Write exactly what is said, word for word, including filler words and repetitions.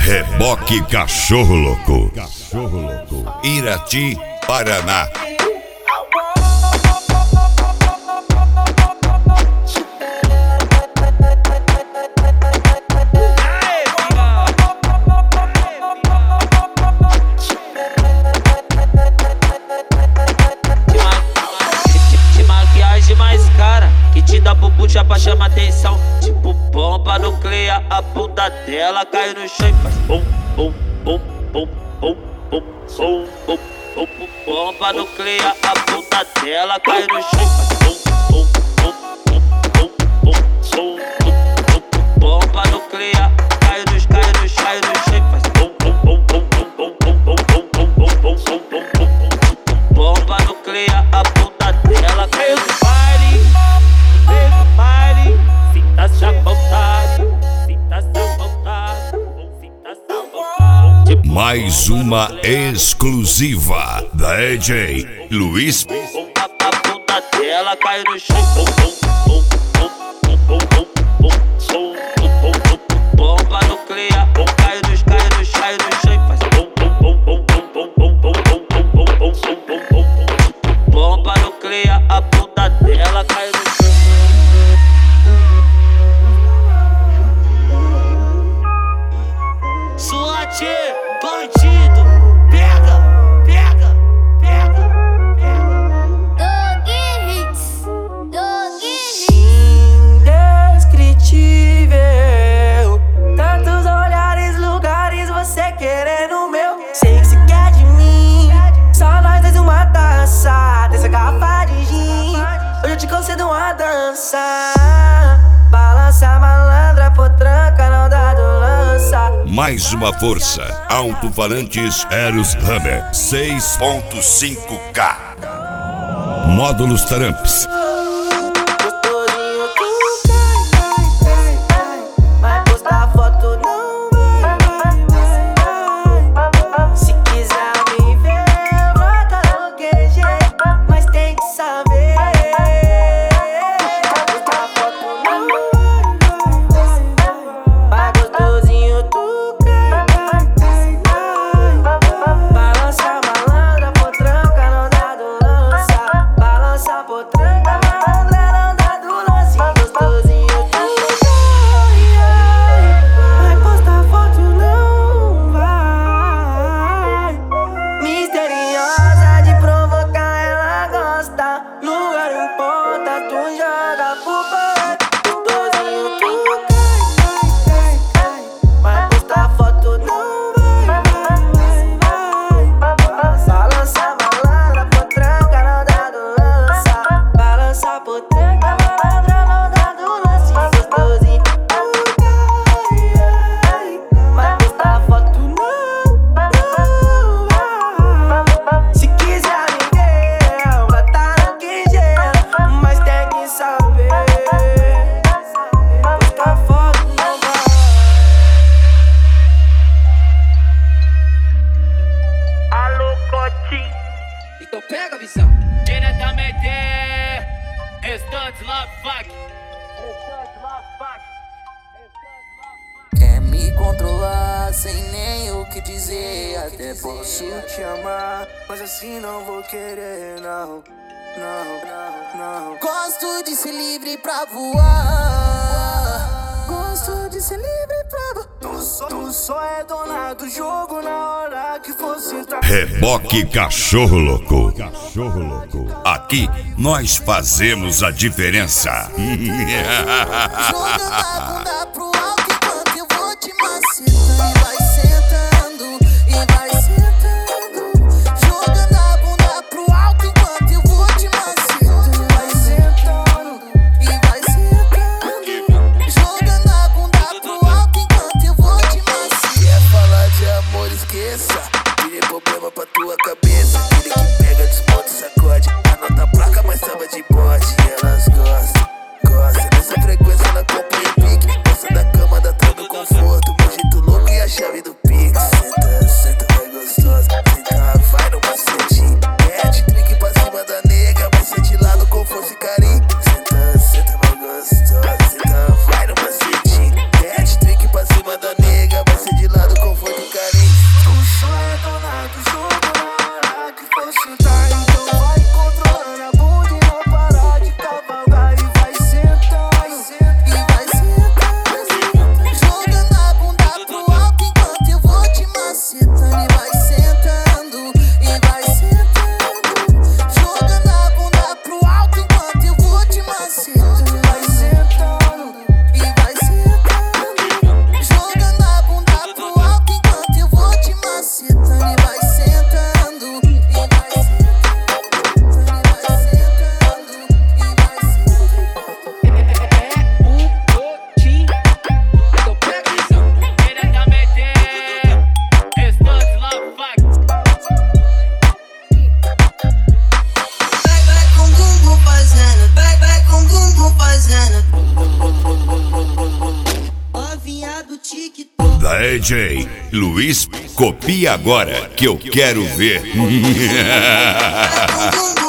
Reboque Cachorro Louco. Cachorro Louco. Irati, Paraná. Puxa pra chamar atenção, tipo bomba nuclear. A bunda dela cai no chão e faz bum, bum, bum, bum, bum, bum, bum, bum, bum, bum. Bomba nuclear, a bunda dela cai no chão e faz bum, bum, bum, bum, bum, bum, bum, bum, bum. Bomba nuclear, cai no, cai no, cai no chão e faz bum, bum, bum, bum, bum, bum, bum, bum, bum, bum, bum, bum, bum, bum. Bomba nuclear, a bunda dela cai no chão. Mais uma exclusiva da D J Luiz. A bunda dela cai no chão. Bomba nuclear, cai no, cai no, cai no chão e faz bum, bum, bum, bum, bum, bum, bum, bum, bum, bum, bum, bum, bum. Bomba nuclear, a bunda dela cai no chão. SWAT, bandido, pega, pega, pega, pega. Dog Hits, Dog Hits. Indescritível, tantos olhares, lugares, você querendo o meu. Sei que se quer de mim, só nós dois uma taça dessa garrafa de gin. Hoje eu te concedo uma dança. Balança malandra, potranca, não dá do lança. Mais uma força. Alto-falantes Eros Hammer seis ponto cinco K. Módulos Tramps. Então pega a visão. Diretamente, Restante Love Fuck. Restante Love Fuck. Quer me controlar sem nem o que dizer. Até posso te amar, mas assim não vou querer, não. Não, não, não. Gosto de ser livre pra voar. Gosto de ser livre pra voar. Tu só, tu só é dona do jogo na hora que fosse entrar. Reboque Cachorro Louco. Cachorro Louco. Aqui nós fazemos a diferença. Joga a bunda pro alto enquanto eu vou te macetar. E vai sentando, e vai sentando. Joga a bunda pro alto enquanto eu vou te macetar. E vai sentando, e vai sentando. Joga a bunda pro alto enquanto eu vou te macetar. Quer falar de amor, esqueça. Tirei problema pra tua cabeça. Aquele que pega, desmonta, sacode. Anota a placa, mas tava de bote. E elas gostam, gostam dessa frequência na companhia pique. Gosta da D J Luiz, copia agora que eu quero ver.